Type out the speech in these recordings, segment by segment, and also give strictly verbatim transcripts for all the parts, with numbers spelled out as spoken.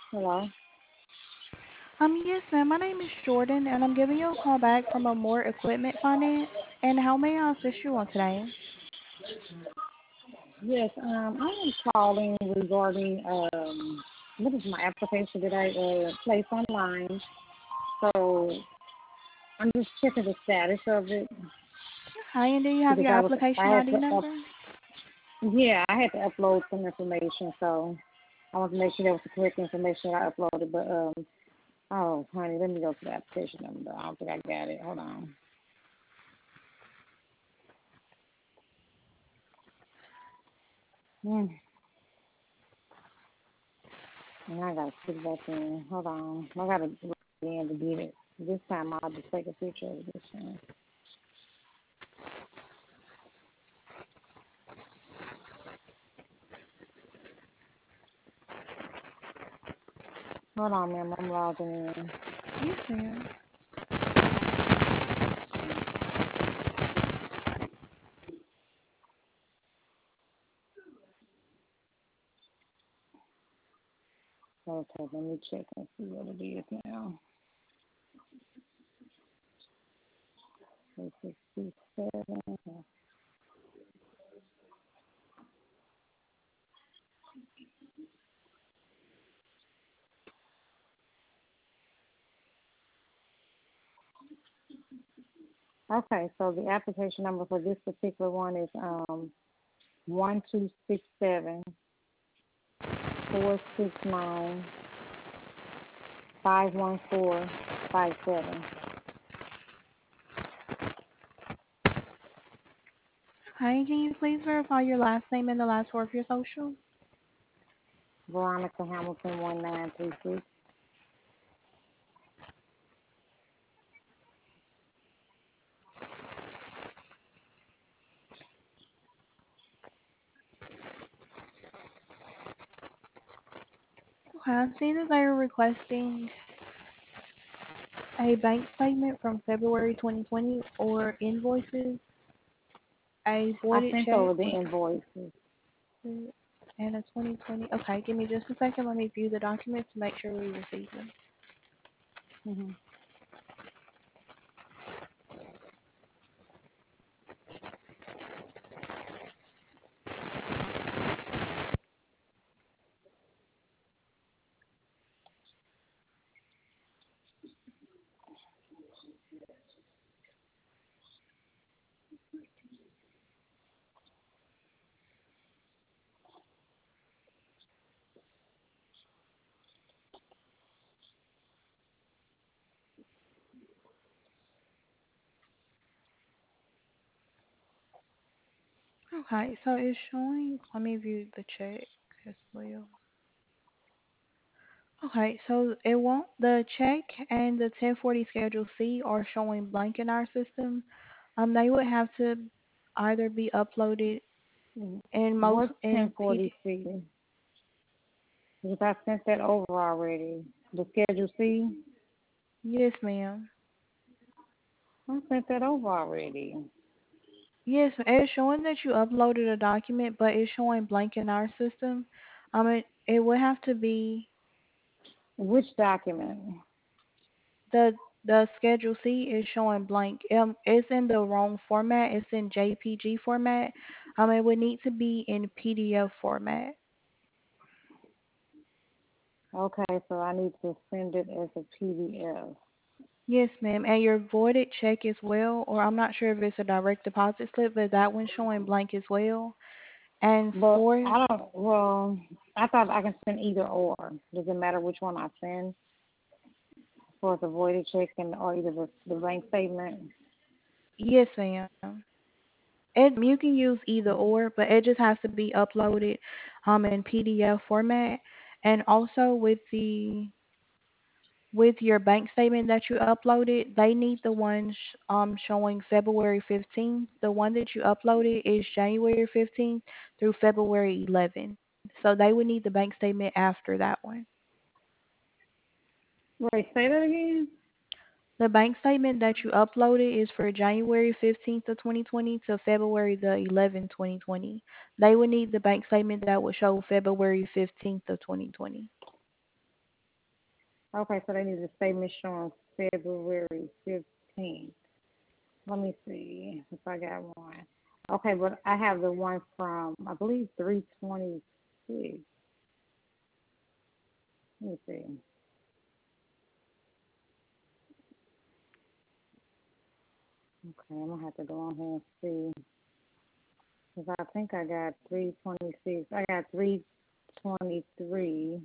Hello. Um, yes, ma'am. My name is Jordan, and I'm giving you a call back from a more equipment finance. And how may I assist you on today? Yes, um, I am calling regarding um, what is my application that I uh, placed online. So I'm just checking the status of it Hi, and do you have because your I was I application had I D to up number? yeah I had to upload some information, so I want to make sure that was the correct information I uploaded. But um, oh honey, let me go to the application number. I don't think I got it. Hold on. Hmm. And I gotta put it back in. Hold on. I gotta log in to get it. This time I'll just take a picture of it this time. Hold on, ma'am. I'm logging in. Yes, ma'am. Okay, let me check and see what it is now. Three sixty-seven. Okay, so the application number for this particular one is um one two six seven four six nine five one four five seven. Hi, can you please verify your last name and the last four of your social? Veronica Hamilton one nine three six. Okay, I see that they are requesting a bank statement from February twenty twenty or invoices, a I voided sent check over the with invoices. and a twenty twenty. Okay, give me just a second. Let me view the documents to make sure we receive them. Hmm. Okay, so it's showing. Let me view the check as well. Okay, so it won't. The check and the ten forty Schedule C are showing blank in our system. Um, they would have to either be uploaded in most What's in ten P D. forty C? Because I sent that over already. The Schedule C, Yes, ma'am. I sent that over already. Yes, it's showing that you uploaded a document, but it's showing blank in our system. Um, it it would have to be Which document? the the Schedule C is showing blank. Um, it's in the wrong format. It's in J P G format. Um, it would need to be in P D F format. Okay, so I need to send it as a P D F. Yes, ma'am. And your voided check as well, or I'm not sure if it's a direct deposit slip, but that one's showing blank as well. And But for I don't, well, I thought I can send either or. Does it matter which one I send for the voided check and or either the, the bank statement? yes, ma'am. It you can use either or, but it just has to be uploaded um in P D F format. And also with the with your bank statement that you uploaded, they need the one sh- um showing February fifteenth. The one that you uploaded is January fifteenth through February eleventh. So they would need the bank statement after that one. Wait, say that again? The bank statement that you uploaded is for January fifteenth of twenty twenty to February the eleventh, twenty twenty. They would need the bank statement that would show February fifteenth of twenty twenty. Okay, so they need a statement showing February fifteenth. Let me see if I got one. Okay, but I have the one from, I believe, three twenty-six. Let me see. Okay, I'm going to have to go on here and see. Because I think I got three twenty-six. I got three twenty-three.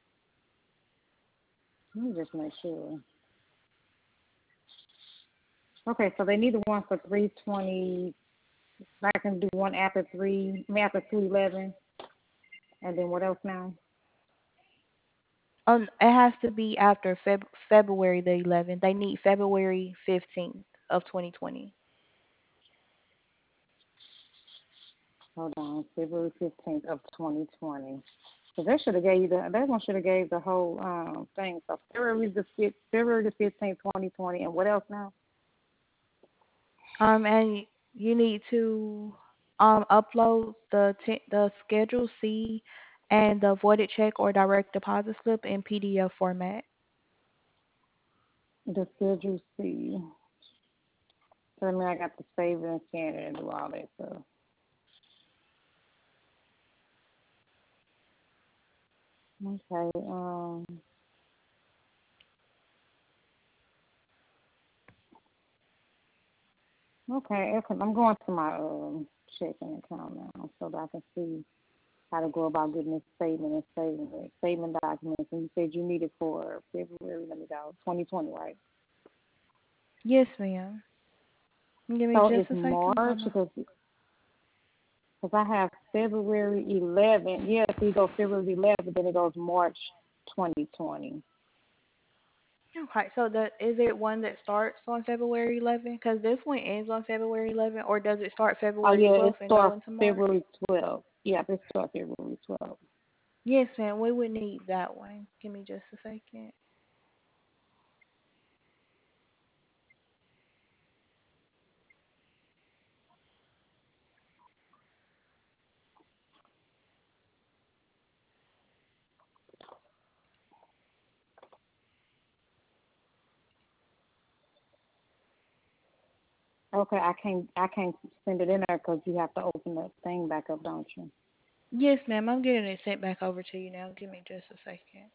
Let me just make sure. Okay, so they need the one for three twenty. I can do one after three, I mean after two eleven. And then what else now? Um, it has to be after Feb- February the eleventh. They need February fifteenth of twenty twenty. Hold on, February fifteenth of twenty twenty. So they should have gave you the, that one should have gave the whole um, thing. So February the fifth, February the fifteenth, twenty twenty, and what else now? Um, and you need to um upload the t- the Schedule C and the voided check or direct deposit slip in P D F format. The schedule C. So I mean I got to save it and scan it and do all that stuff. Okay. Um. Okay. Okay. I'm going to my um checking account now so that I can see how to go about getting this statement and saving it. Statement documents. And you said you need it for February. Let me go. twenty twenty, right? Yes, ma'am. Give me So just it's a second. March Hold on. because because I have February eleventh. Yes, we go February eleventh, then it goes March twenty twenty. Okay, so the is it one that starts on February eleventh? Because this one ends on February eleventh, or does it start Oh February yeah, it twelfth and go starts into March? February twelfth. Yeah, it starts February twelfth. Yes, ma'am. We would need that one. Give me just a second. Okay, I can't I can't send it in there because you have to open the thing back up, don't you? Yes, ma'am. I'm getting it sent back over to you now. Give me just a second.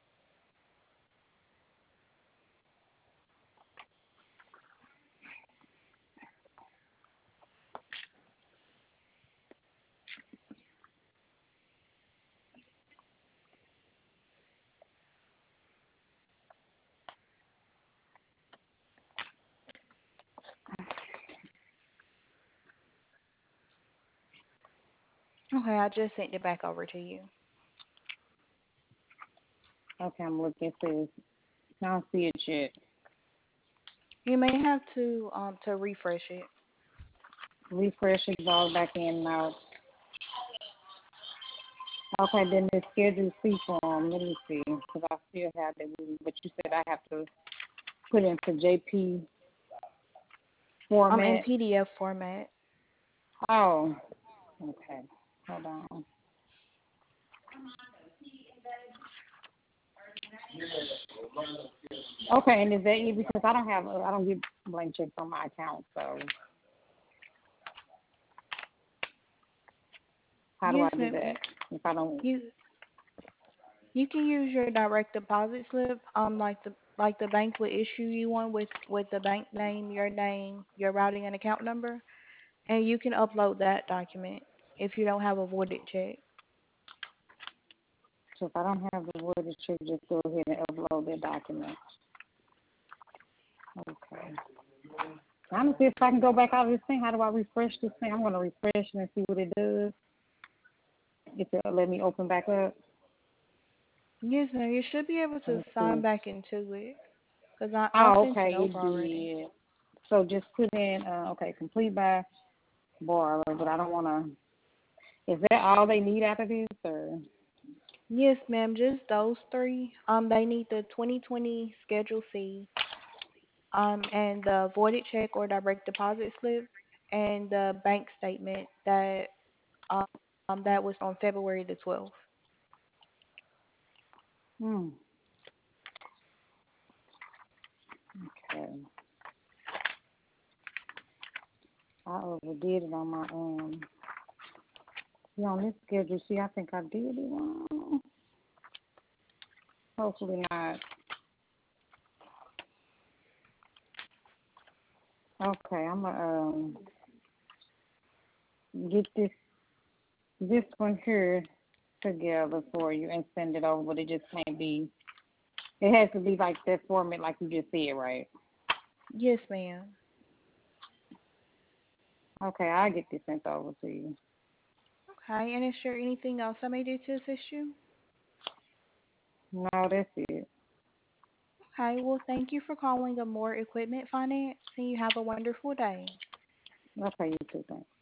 Okay, I just sent it back over to you. Okay, I'm looking for this. I don't see it yet. You may have to um to refresh it. Refresh it, log back in and out. Okay, then the schedule C form. Let me see, because I still have it, but you said I have to put it into J P Um, in format. P D F format. Oh, okay. Hold on. Okay, and is that it? Because I don't have, I don't get blank checks on my account. So how do Yes, I do ma'am. that if I don't? You you can use your direct deposit slip. Um, like the like the bank would issue you one with with the bank name, your name, your routing and account number, and you can upload that document if you don't have a voided check. So if I don't have the word, it should just go ahead and upload that document. Okay. I'm gonna see if I can go back out of this thing. How do I refresh this thing? I'm gonna refresh it and see what it does. If it'll let me open back up. Yes, ma'am. You should be able Let to me sign see. back into it because I I Oh, sent it okay, over it already. did. So just put in, uh, okay, complete by borrower, but I don't wanna. Is that all they need after this, or? Yes, ma'am. Just those three. Um, they need the twenty twenty Schedule C, um, and the voided check or direct deposit slip, and the bank statement that um that was on February the twelfth. Hmm. never did it on my um. Yeah, on this schedule. See, I think I did it wrong. Hopefully not. Okay, I'm gonna um get this this one here together for you and send it over, but it just can't be. It has to be like that format, like you just said, right? Yes, ma'am. Okay, I'll get this sent over to you. Okay, and is there anything else I may do to assist you? No, that's it. Okay, well, thank you for calling the More Equipment Finance, and you have a wonderful day. Okay, you too. Thanks.